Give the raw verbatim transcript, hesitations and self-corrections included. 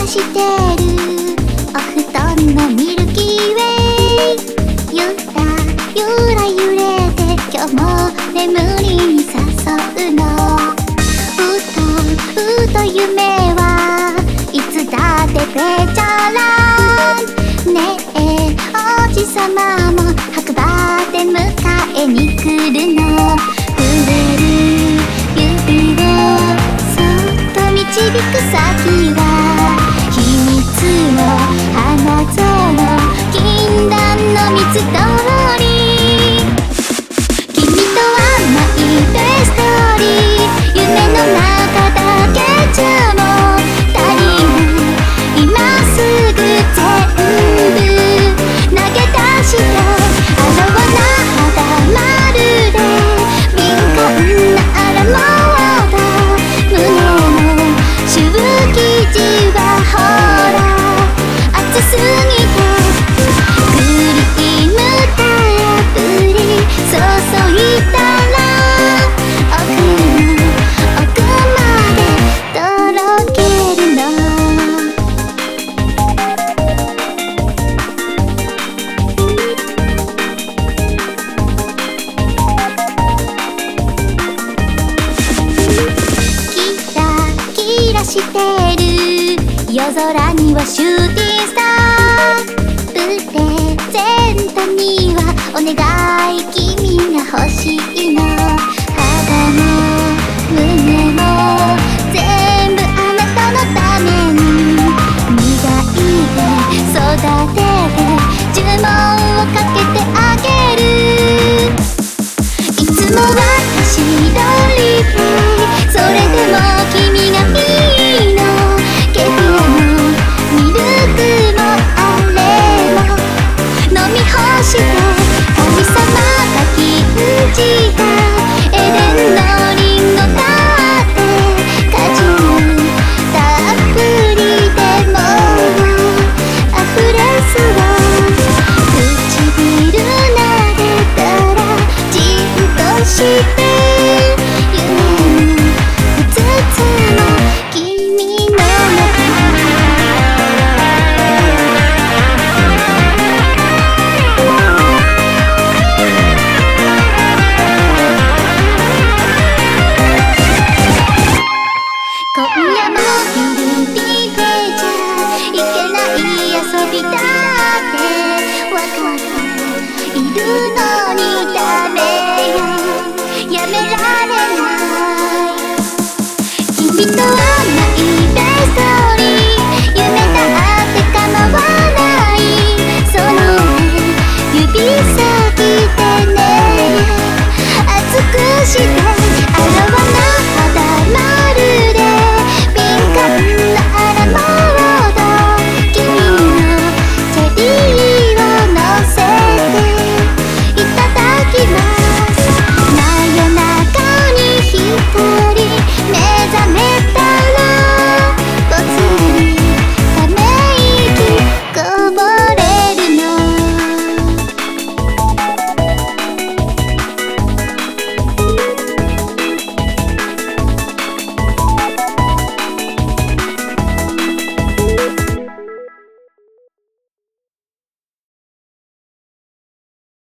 してるお布団のミルキーウェイ、ゆらゆら揺れて今日も眠りに誘うの。ふとふと夢はいつだってペチャランねえ、おじさまも白馬で迎えに来るの。触れる指をそっと導く先は秘密の花園、禁断の蜜通り。君とはマイベストーリー、夢の中だけじゃもう足りない。今すぐ全部投げ出して洗わな肌まるで敏感なアラモード、胸の周期値はほら熱すぎてクリームたっぷり注いだら奥の奥までとろけるの。キラキラしてる夜空にはシューティングスター、プレゼントにはお願い君が欲しいの。